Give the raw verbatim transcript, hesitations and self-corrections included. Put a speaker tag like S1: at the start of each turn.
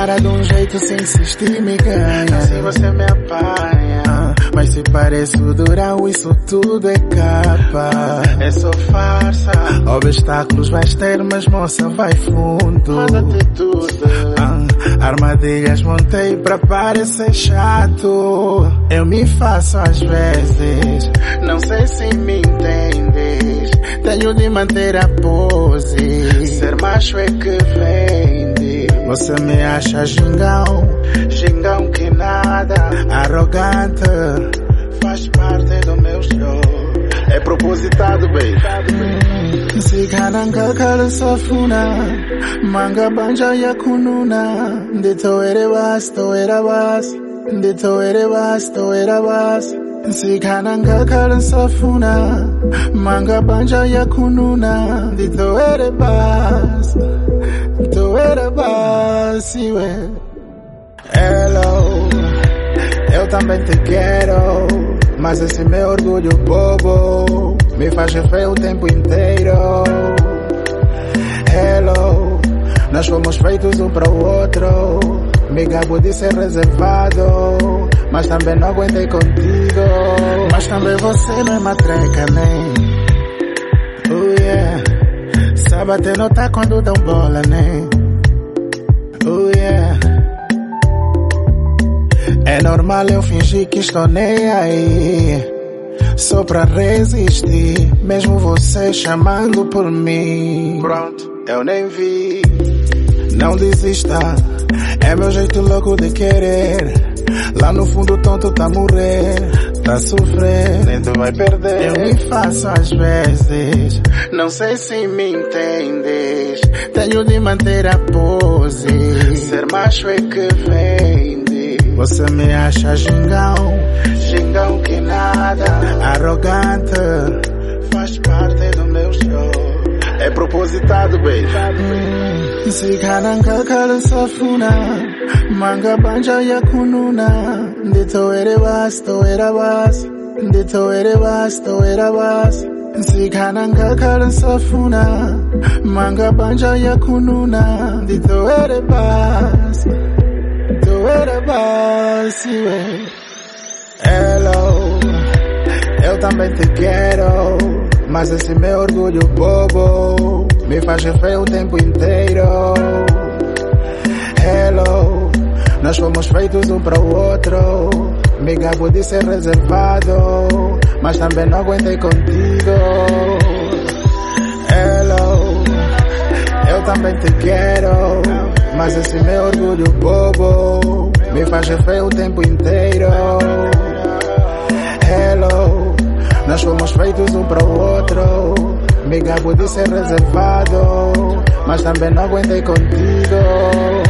S1: para de um jeito sem insistir me ganha.
S2: Assim você me apanha.
S1: Ah, mas se pareço durão, isso tudo é capa.
S2: É só farsa.
S1: Obstáculos vais ter, mas moça vai fundo.
S2: Manda-te tudo.
S1: Ah, armadilhas montei pra parecer chato. Eu me faço às vezes,
S2: Não sei se me entendes.
S1: tenho de manter a pose.
S2: Ser macho é que vende.
S1: Você me acha gingão,
S2: Gingão que nada.
S1: arrogante.
S2: Faz parte do meu show. É propositado, baby.
S1: Sikananga kala safuna, manga banja ya kununa. Dito erebas, to erabas, dito erebas, to erabas. Sikananga kala safuna, manga banja ya kununa. Dito erebas, to erabas, iwe. Hello, eu também te quero, mas esse meu orgulho bobo me faz feio o tempo inteiro. Hello, nós fomos feitos um para o outro. Me gabo de ser reservado, mas também não aguentei contigo. Mas também você não é matreca, né? Oh yeah, sabe até notar quando dão bola, né? Oh yeah. É normal eu fingir que estou nem aí, só pra resistir, mesmo você chamando por mim.
S2: Pronto, eu nem vi.
S1: Não desista, é meu jeito louco de querer. Lá no fundo tonto tá a morrer, tá a sofrer.
S2: Nem tu vai perder.
S1: Eu me faço às vezes,
S2: Não sei se me entendes.
S1: tenho de manter a pose.
S2: Ser macho é que vende.
S1: Você me acha gingão,
S2: Gingão que nada.
S1: arrogante.
S2: Faz parte do meu show. É propositado, baby.
S1: Sikananga kala safuna, manga banja ya kununa. Dito erebas, to erabas, dito erebas, to erabas. Sikananga kala safuna, manga banja ya kununa. Dito erebas, to erabas, iwe. Hello, eu também te quero, mas esse meu orgulho bobo me faz feio o tempo inteiro. Hello, nós fomos feitos um para o outro. Me gabo de ser reservado, mas também não aguentei contigo. Hello, eu também te quero, mas esse meu orgulho bobo me faz feio o tempo inteiro. Hello, nós fomos feitos um para o outro. Me gabo de ser reservado, mas também não aguentei contigo.